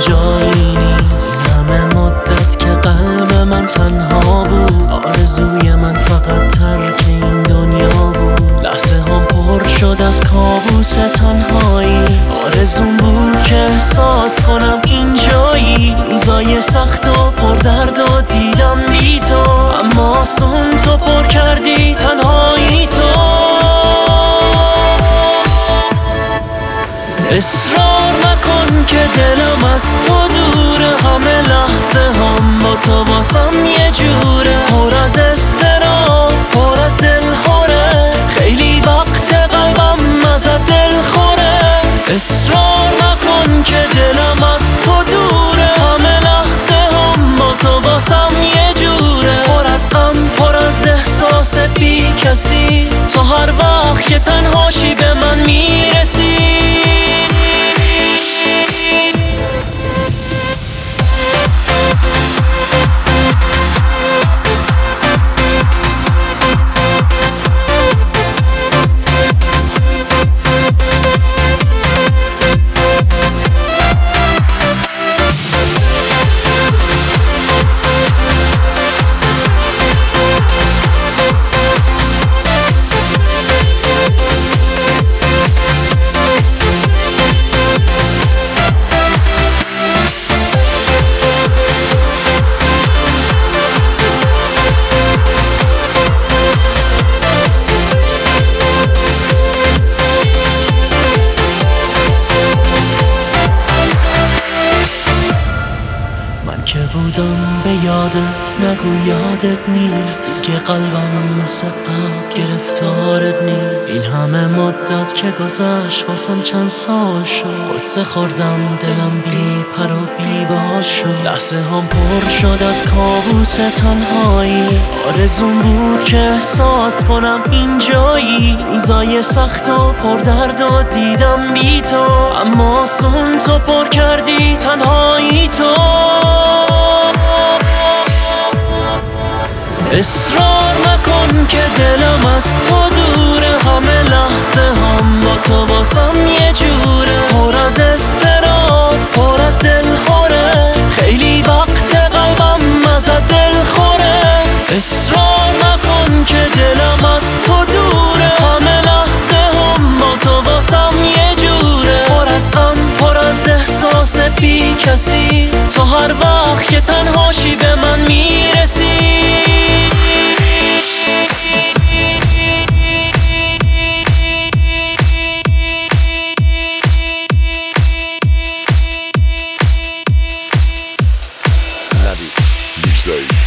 جایی نیست. همه مدت که قلب من تنها بود، آرزوی من فقط ترک این دنیا بود. لحظه هم پر شد از کابوس تنهایی، آرزوم بود که احساس کنم اینجایی. روزای سخت و پر درد و دیدم بی تو، اما آسون تو پر کردی تنهایی تو. اصرار نکن که دلم از تو دوره، همه لحظه هم با تو باسم یه جوره. پر از اضطراب، پر از دلهوره، خیلی وقت قلبم ازت دل خوره. اصرار نکن که دلم از تو دوره، همه لحظه هم با تو باسم یه جوره. پر از غم، پر از احساس بی کسی، تو هر وقت که تنهاشی به من میرسی. که بودم به یادت، نگو یادت نیست که قلبم مثل قبل گرفتارت نیست. این همه مدت که گذشت واسم چند سال شد، قصه خوردم دلم بی پر و بی بال شد. لحظه هم پر شد از کابوس تنهایی، آرزوم بود که احساس کنم اینجایی. روزای سخت و پر درد و دیدم بی تو، اما آسون تو پر کردی تنهایی تو. اصرار نکن که دلم از تو دوره، همه لحظه هم با تو باسم یه جوره. پر از اضطراب، پر از دلهوره، خیلی وقت قلبم ازت دل خوره. اصرار نکن که دلم از تو دوره، همه لحظه هم با تو باسم یه جوره. پر از غم، پر از احساس بی کسی، تو هر وقت که تنهاشی به من میرسی. Say